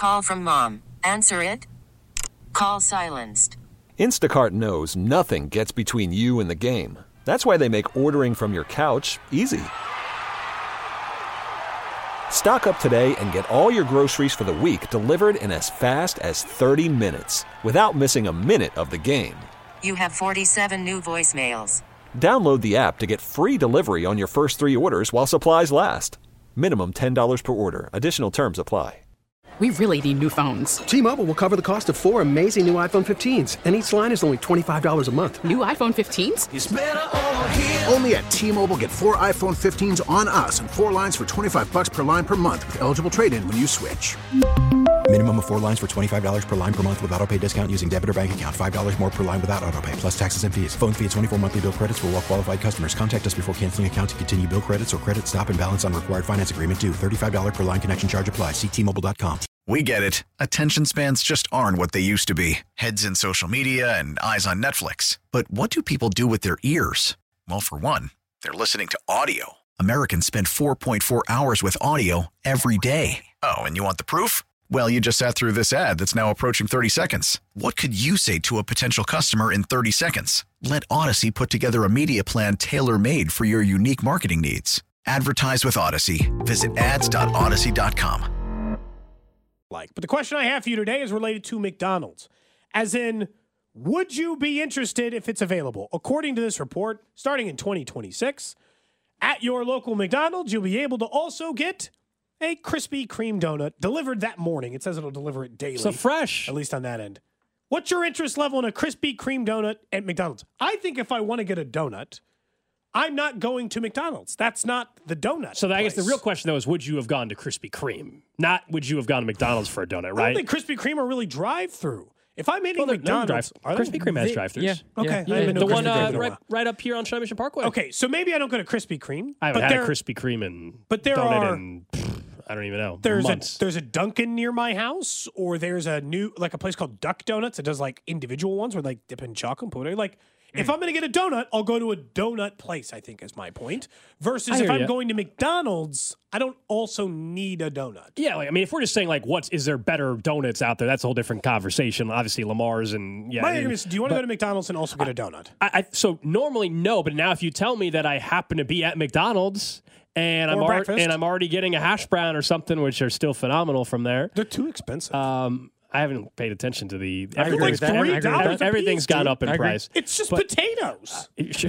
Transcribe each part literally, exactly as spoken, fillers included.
Call from mom. Answer it. Call silenced. Instacart knows nothing gets between you and the game. That's why they make ordering from your couch easy. Stock up today and get all your groceries for the week delivered in as fast as thirty minutes without missing a minute of the game. You have forty-seven new voicemails. Download the app to get free delivery on your first three orders while supplies last. Minimum ten dollars per order. Additional terms apply. We really need new phones. T-Mobile will cover the cost of four amazing new iPhone fifteens, and each line is only twenty-five dollars a month. New iPhone fifteens? It's better over here. Only at T-Mobile, get four iPhone fifteens on us and four lines for twenty-five bucks per line per month with eligible trade-in when you switch. Minimum of four lines for twenty-five dollars per line per month with autopay discount using debit or bank account. five dollars more per line without autopay, plus taxes and fees. Phone fee at twenty-four monthly bill credits for well-qualified customers. Contact us before canceling account to continue bill credits or credit stop and balance on required finance agreement due. thirty-five dollars per line connection charge applies. See T Mobile dot com. We get it. Attention spans just aren't what they used to be. Heads in social media and eyes on Netflix. But what do people do with their ears? Well, for one, they're listening to audio. Americans spend four point four hours with audio every day. Oh, and you want the proof? Well, you just sat through this ad that's now approaching thirty seconds. What could you say to a potential customer in thirty seconds? Let Odyssey put together a media plan tailor-made for your unique marketing needs. Advertise with Odyssey. Visit ads dot odyssey dot com. Like, but the question I have for you today is related to McDonald's. As in, would you be interested if it's available? According to this report, starting in twenty twenty-six, at your local McDonald's, you'll be able to also get a Krispy Kreme donut delivered that morning. It says it'll deliver it daily. So fresh. At least on that end. What's your interest level in a Krispy Kreme donut at McDonald's? I think if I want to get a donut, I'm not going to McDonald's. That's not the donut. So I guess place. the real question, though, is would you have gone to Krispy Kreme? Not would you have gone to McDonald's for a donut, right? I don't think Krispy Kreme are really drive-through. If I'm hitting well, McDonald's... No, Krispy Kreme has drive-thrus. Yeah. Okay. Yeah. Yeah. The one uh, right, right up here on Shawnee Mission Parkway. Okay, so maybe I don't go to Krispy Kreme. I haven't but had there, a Krispy Kreme and but there donut are, in, pff, I don't even know, there's months. A, there's a Dunkin' near my house, or there's a new, like a place called Duck Donuts that does like individual ones where they like dip in chocolate and put it. Like, if I'm going to get a donut, I'll go to a donut place, I think is my point. Versus if I'm you. going to McDonald's, I don't also need a donut. Yeah, like, I mean, if we're just saying, like, what's, is there better donuts out there? That's a whole different conversation. Obviously, Lamar's and, yeah. My and, argument is, do you want to go to McDonald's and also get a donut? I, I, so normally, no, but now if you tell me that I happen to be at McDonald's and I'm, ar- and I'm already getting a hash brown or something, which are still phenomenal from there. They're too expensive. Um, I haven't paid attention to the everything's every, every, everything's gone up in I price. It's just but, potatoes.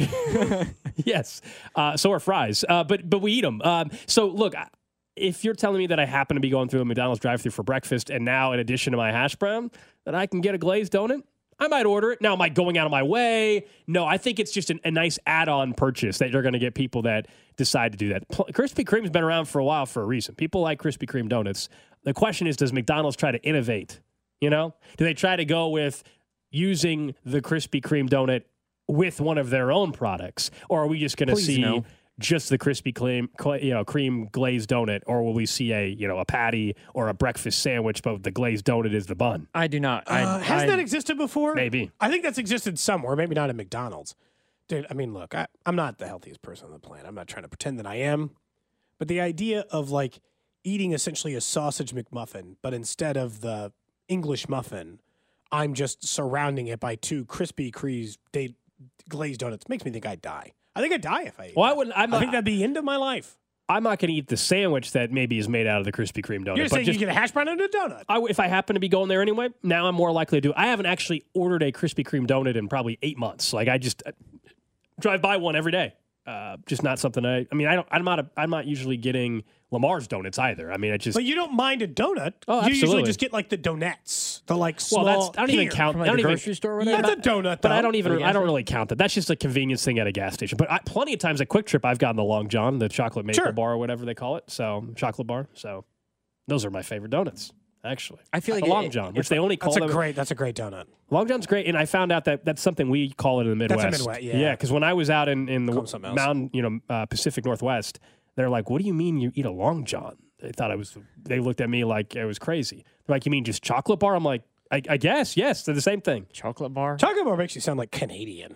Yes, uh, so are fries, uh, but but we eat them. Um, so look, if you're telling me that I happen to be going through a McDonald's drive-thru for breakfast, and now in addition to my hash brown, that I can get a glazed donut, I might order it. Now, am I going out of my way? No, I think it's just an, a nice add-on purchase that you're going to get people that decide to do that. Pl- Krispy Kreme's been around for a while for a reason. People like Krispy Kreme donuts. The question is, does McDonald's try to innovate? You know, do they try to go with using the Krispy Kreme donut with one of their own products, or are we just going to see no. just the Krispy Kreme, you know, cream glazed donut, or will we see a you know a patty or a breakfast sandwich, but the glazed donut is the bun? I do not. I, Uh, has I, that existed before? Maybe. I think that's existed somewhere, maybe not at McDonald's. Dude, I mean, look, I, I'm not the healthiest person on the planet. I'm not trying to pretend that I am. But the idea of, like, eating essentially a sausage McMuffin, but instead of the English muffin, I'm just surrounding it by two Krispy Kreme's day, glazed donuts makes me think I'd die. I think I'd die if I ate Well, I that. wouldn't. I'm I not, think that'd be the end of my life. I'm not going to eat the sandwich that maybe is made out of the Krispy Kreme donut. You're but saying just, you get a hash brown and a donut. I, if I happen to be going there anyway, now I'm more likely to do. I haven't actually ordered a Krispy Kreme donut in probably eight months. Like I just uh, drive by one every day. Uh, just not something I. I mean, I don't. I'm not. A, I'm not usually getting Lamar's donuts either. I mean, I just. But you don't mind a donut. Oh, you usually absolutely. just get like the donuts, the like small. Well, that's. I don't even here. count. From, like, I don't the even. grocery store or whatever? That's a donut, But I though. don't even. At a I gas don't really count that. That's just a convenience thing at a gas station. But I, plenty of times at Quick Trip, I've gotten the Long John, the chocolate maple Sure. bar or whatever they call it. So chocolate bar. So those are my favorite donuts. Actually, I feel like the it- Long it- John, if- which they only call That's a them. great. That's a great donut. Long John's great, and I found out that that's something we call it in the Midwest. That's a Midwest, yeah. Yeah, because when I was out in, in the Call them something else. mountain, you know, uh, Pacific Northwest, they're like, "What do you mean you eat a Long John?" They thought I was. They looked at me like it was crazy. They're like, "You mean just chocolate bar?" I'm like, "I, I guess, yes, they're the same thing." Chocolate bar? Chocolate bar makes you sound like Canadian.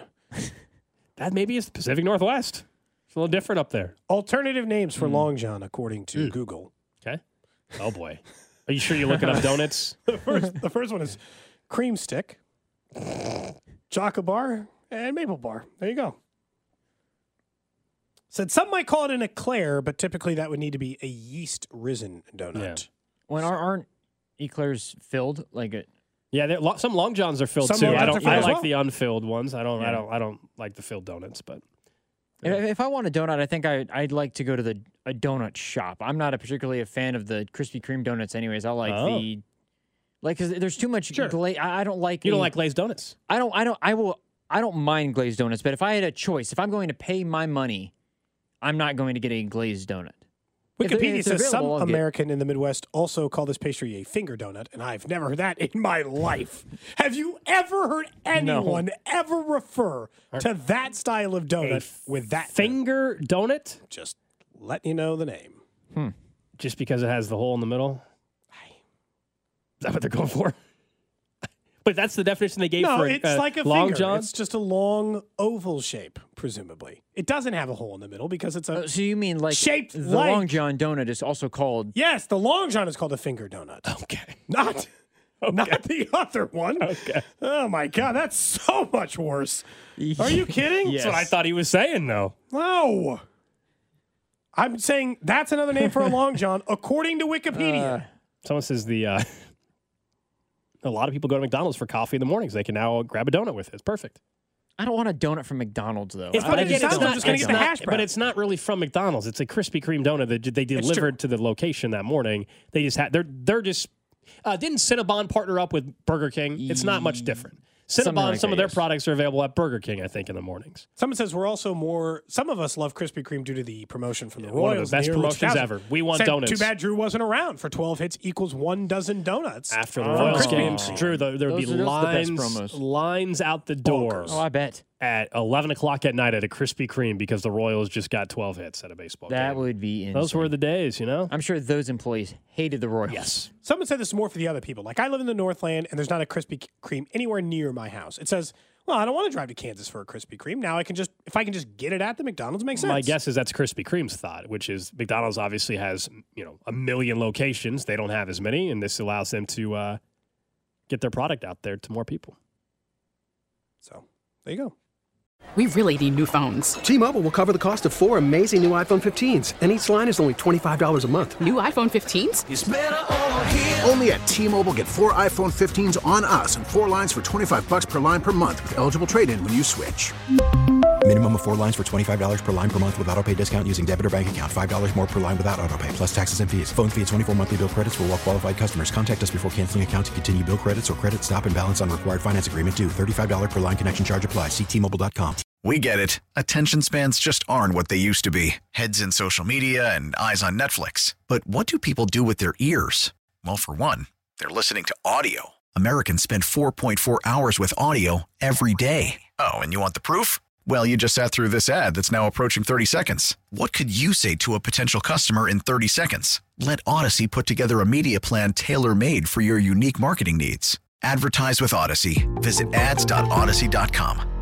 That maybe is the Pacific Northwest. It's a little different up there. Alternative names for Long John, according to Google. Okay. Oh boy. Are you sure you're looking up donuts? The first, the first one is cream stick, chocolate bar, and maple bar. There you go. Said some might call it an eclair, but typically that would need to be a yeast risen donut. Yeah. When are, aren't eclairs filled? Like a, Yeah, they're lo- some long johns are filled Some too. Long I Johns don't. are filled I as like well? the unfilled ones. I don't. I Yeah. don't. I don't like the filled donuts. But if, if I want a donut, I think I, I'd like to go to the a donut shop. I'm not a particularly a fan of the Krispy Kreme donuts, anyways. I like Oh. the like because there's too much Sure. glaze. I I don't like. you don't a- like glazed donuts. I don't. I don't. I will. I don't mind glazed donuts, but if I had a choice, if I'm going to pay my money, I'm not going to get a glazed donut. If they're- Wikipedia if they're says some available, I'll get- American in the Midwest also call this pastry a finger donut, and I've never heard that in my life. Have you ever heard anyone ever refer to that style of donut with that Finger donut, Just letting you know the name. just because it has the hole in the middle. Is that what they're going for? But that's the definition they gave No, for it's uh, like a long finger. john. It's just a long oval shape, presumably. It doesn't have a hole in the middle because it's a. Uh, so you mean like Shaped the like- Long John donut is also called? yes, the long john is called a finger donut. Okay. Not, not the other one. Okay. Oh my god, that's so much worse. Are you kidding? Yes. That's what I thought he was saying, though. No. I'm saying that's another name for a long john, according to Wikipedia. Uh, Someone says the. Uh, a lot of people go to McDonald's for coffee in the mornings. They can now grab a donut with it. It's perfect. I don't want a donut from McDonald's though. It's I not I a just McDonald's, don't. I'm just gonna it's get the not- hash brown. But it's not really from McDonald's. It's a Krispy Kreme donut that they true. delivered to the location that morning. They just had. They're they're just. Uh, didn't Cinnabon partner up with Burger King? It's not much different. Something Cinnabon, like some that, of their yes. products are available at Burger King, I think, in the mornings. Someone says we're also more. Some of us love Krispy Kreme due to the promotion from the one of the Royals. in best the early promotions two thousands. ever. We want Said, donuts. Too bad Drew wasn't around for twelve hits equals one dozen donuts. After the Oh. Royals Krispy games, Kreme. Drew, there would be Those are- those are the best lines, promos. lines out the door Oh, I bet at eleven o'clock at night at a Krispy Kreme because the Royals just got twelve hits at a baseball that game. would be insane. Those were the days, you know? I'm sure those employees hated the Royals. Yes. Someone said this is more for the other people. Like, I live in the Northland, and there's not a Krispy Kreme anywhere near my house. It says, well, I don't want to drive to Kansas for a Krispy Kreme. Now I can just, if I can just get it at the McDonald's, it makes sense. My guess is that's Krispy Kreme's thought, which is McDonald's obviously has, you know, a million locations. They don't have as many, and this allows them to uh, get their product out there to more people. So, there you go. We really need new phones. T-Mobile will cover the cost of four amazing new iPhone fifteens, and each line is only twenty-five dollars a month. New iPhone fifteens? Only at T-Mobile, get four iPhone fifteens on us and four lines for twenty-five bucks per line per month with eligible trade-in when you switch. Minimum of four lines for twenty-five dollars per line per month with autopay discount using debit or bank account. five dollars more per line without autopay, plus taxes and fees. Phone fee at twenty-four monthly bill credits for well-qualified customers. Contact us before canceling account to continue bill credits or credit stop and balance on required finance agreement due. thirty-five dollars per line connection charge applies. See T Mobile dot com. We get it. Attention spans just aren't what they used to be. Heads in social media and eyes on Netflix. But what do people do with their ears? Well, for one, they're listening to audio. Americans spend four point four hours with audio every day. Oh, and you want the proof? Well, you just sat through this ad that's now approaching thirty seconds. What could you say to a potential customer in thirty seconds? Let Odyssey put together a media plan tailor-made for your unique marketing needs. Advertise with Odyssey. Visit ads dot odyssey dot com.